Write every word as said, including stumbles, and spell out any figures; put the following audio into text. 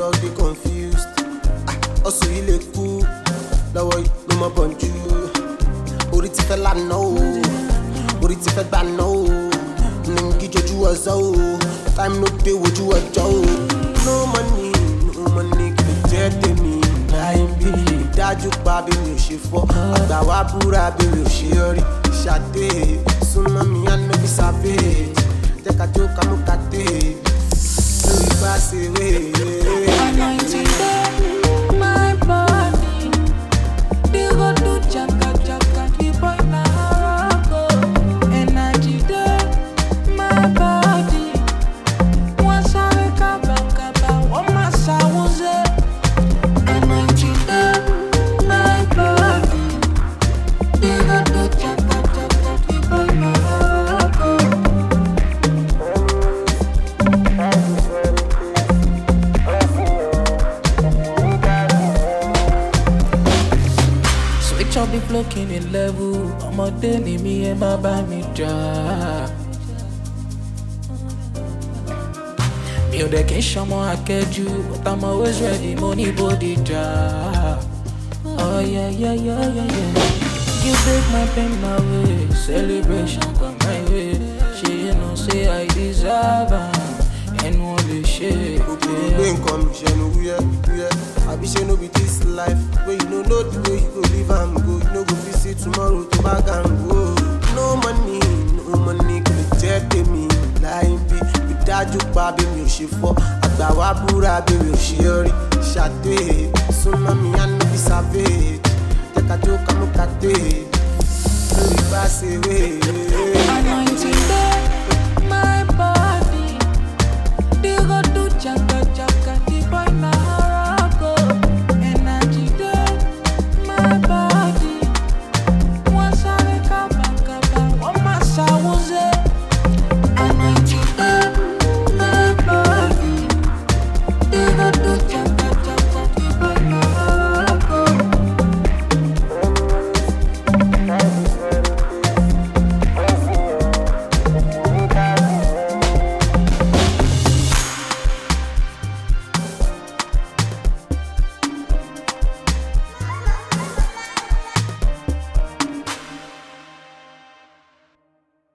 dog dey confused. Ah, also you look cool. Lọ́wọ́ yìí ló mọ bọ̀njú. Orí ti fẹ́ lànà o, orí ti fẹ́ gbànà o. Nìgí jojú ọ̀zọ́ o, time no dey wojú ọjọ́ o. No money, no money kì í jẹ́ tèmi. Láì bí ìdájú pa bí mi ò ṣe fọ́. Àgbà wa búra bí mi ò ṣe rí. Ṣàdé, súnmọ́ mi á no be savage. Jẹ́ ká jó ká mú ká dé. Lórí bá ṣe wé. Anointing day, my body. They go do jaka jaka, the boy na go. Energy day, my body. One side kaba kaba, one massa wuze. Anointing day, my body. They go do jaka jaka, the boy na go. Switch up the flocking in level. Ọmọdé ni mi ẹ má bá mi jà. Mi ò dẹ̀ kí n ṣọmọ akẹ́jù, but I'm always ready, mo ní bòdì jà. Oh yeah yeah yeah yeah yeah. You break my pain away, celebration come my way. Ṣé you know say I deserve am? Ẹnu ò lè ṣe é. Gbé nǹkan mi ṣẹnu wúyẹ́ wúyẹ́. Àbí ṣe no be this life wey you no know the way you go live am go. You no go fit see tomorrow tó bá gàn go. No money, no money kò lè jẹ́ tèmi. Láì bí ìdájú pa bí mi ò ṣe fọ́. Àgbà wa búra bí mi ò ṣe rí. Ṣàdé, súnmọ́ mi á no be savage. Jẹ́ ká jó ká mú ká dé. Lórí bá ṣe wé. Anointing day.